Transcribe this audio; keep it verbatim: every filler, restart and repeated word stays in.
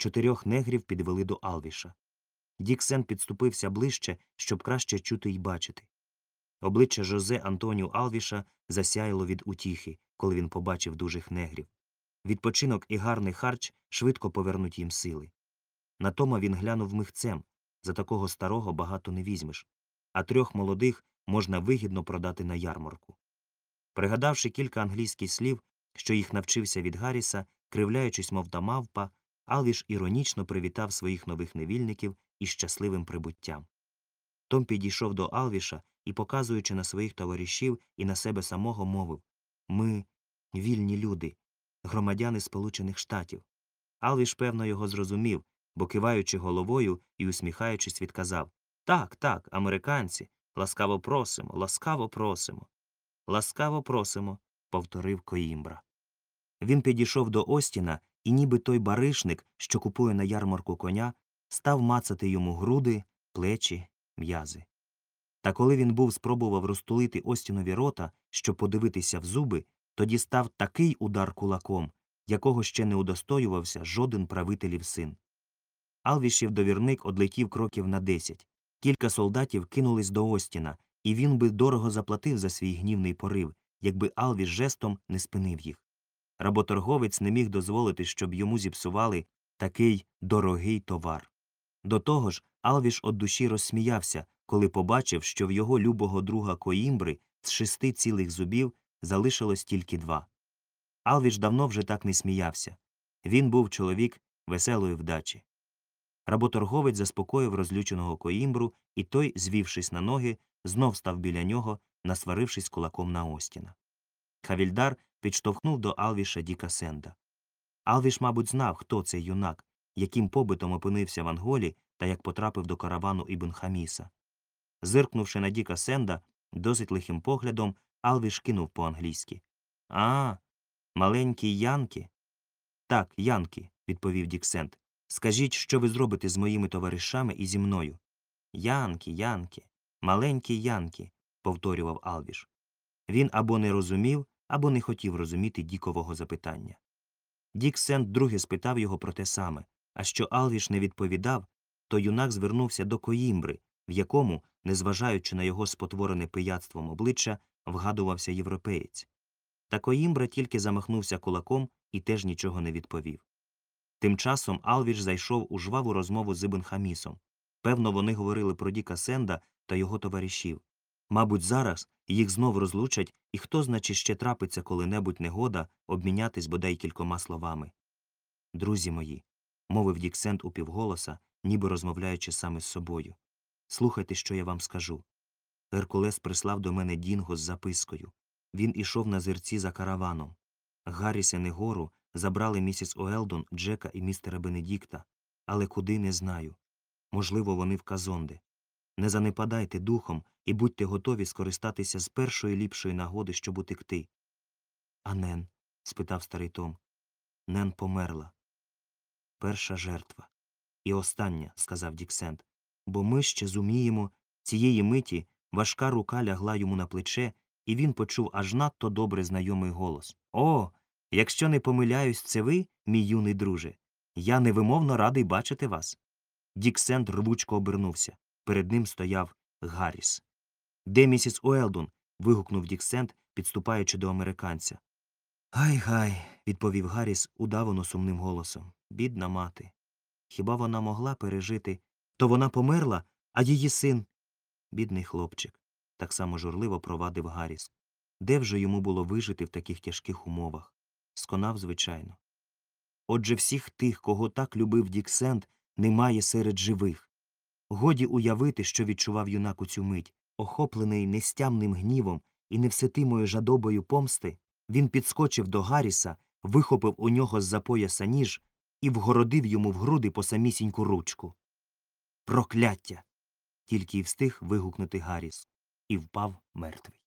Чотирьох негрів підвели до Алвіша. Дік Сент підступився ближче, щоб краще чути й бачити. Обличчя Жозе Антоніо Алвіша засяяло від утіхи, коли він побачив дужих негрів. Відпочинок і гарний харч швидко повернуть їм сили. На Тома він глянув михцем. За такого старого багато не візьмеш. А трьох молодих можна вигідно продати на ярмарку. Пригадавши кілька англійських слів, що їх навчився від Гарріса, кривляючись, мов та мавпа, Алвіш іронічно привітав своїх нових невільників із щасливим прибуттям. Том підійшов до Алвіша і, показуючи на своїх товаришів і на себе самого, мовив: «Ми – вільні люди, громадяни Сполучених Штатів». Алвіш, певно, його зрозумів, бо, киваючи головою і усміхаючись, відказав: «Так, так, американці, ласкаво просимо, ласкаво просимо». «Ласкаво просимо», – повторив Коїмбра. Він підійшов до Остіна, і ніби той баришник, що купує на ярмарку коня, став мацати йому груди, плечі, м'язи. Та коли він був спробував розтулити Остінові рота, щоб подивитися в зуби, тоді став такий удар кулаком, якого ще не удостоювався жоден правителів син. Алвішів довірник одлетів кроків на десять. Кілька солдатів кинулись до Остіна, і він би дорого заплатив за свій гнівний порив, якби Алвіш жестом не спинив їх. Работорговець не міг дозволити, щоб йому зіпсували такий дорогий товар. До того ж, Алвіш од душі розсміявся, коли побачив, що в його любого друга Коїмбри з шести цілих зубів залишилось тільки два. Алвіш давно вже так не сміявся. Він був чоловік веселої вдачі. Работорговець заспокоїв розлюченого Коїмбру, і той, звівшись на ноги, знов став біля нього, насварившись кулаком на Остіна. Хавільдар підштовхнув до Алвіша Діка Сенда. Алвіш, мабуть, знав, хто цей юнак, яким побитом опинився в Анголі та як потрапив до каравану Ібн Хаміса. Зиркнувши на Діка Сенда досить лихим поглядом, Алвіш кинув по-англійськи: «А, маленький Янкі?» «Так, Янкі», – відповів Дік Сенд. «Скажіть, що ви зробите з моїми товаришами і зі мною?» «Янкі, Янкі, маленький Янкі», – повторював Алвіш. Він або не розумів, або не хотів розуміти Дікового запитання. Дік Сенд друге спитав його про те саме, а що Алвіш не відповідав, то юнак звернувся до Коїмбри, в якому, незважаючи на його спотворене пияцтвом обличчя, вгадувався європеєць. Та Коїмбра тільки замахнувся кулаком і теж нічого не відповів. Тим часом Алвіш зайшов у жваву розмову з Ібн Хамісом. Певно, вони говорили про Діка Сенда та його товаришів. Мабуть, зараз їх знов розлучать, і хто зна, чи ще трапиться коли-небудь негода обмінятись бодай кількома словами. «Друзі мої», – мовив Дік Сенд упівголоса, ніби розмовляючи саме з собою, – «слухайте, що я вам скажу. Геркулес прислав до мене Дінго з запискою. Він ішов на зерці за караваном. Гарріс і Негору забрали місіс Уелдон, Джека і містера Бенедікта, але куди – не знаю. Можливо, вони в Казонде. Не занепадайте духом і будьте готові скористатися з першої ліпшої нагоди, щоб утекти». «А Нен?» – спитав старий Том. «Нен померла. Перша жертва. І остання», – сказав Дік Сенд. «Бо ми ще зуміємо». Цієї миті важка рука лягла йому на плече, і він почув аж надто добре знайомий голос. «О, якщо не помиляюсь, це ви, мій юний друже? Я невимовно радий бачити вас». Дік Сенд рвучко обернувся. Перед ним стояв Гарріс. «Де місіс Уелдон?» – вигукнув Дік Сенд, підступаючи до американця. «Гай-гай», – відповів Гарріс удавано сумним голосом. «Бідна мати. Хіба вона могла пережити? То вона померла, а її син…» «Бідний хлопчик», – так само журливо провадив Гарріс. Де вже йому було вижити в таких тяжких умовах? Сконав, звичайно. Отже, всіх тих, кого так любив Дік Сенд, немає серед живих. Годі уявити, що відчував юнак у цю мить. Охоплений нестямним гнівом і невситимою жадобою помсти, він підскочив до Гарріса, вихопив у нього з-за пояса ніж і вгородив йому в груди по самісіньку ручку. «Прокляття!» – тільки й встиг вигукнути Гарріс. І впав мертвий.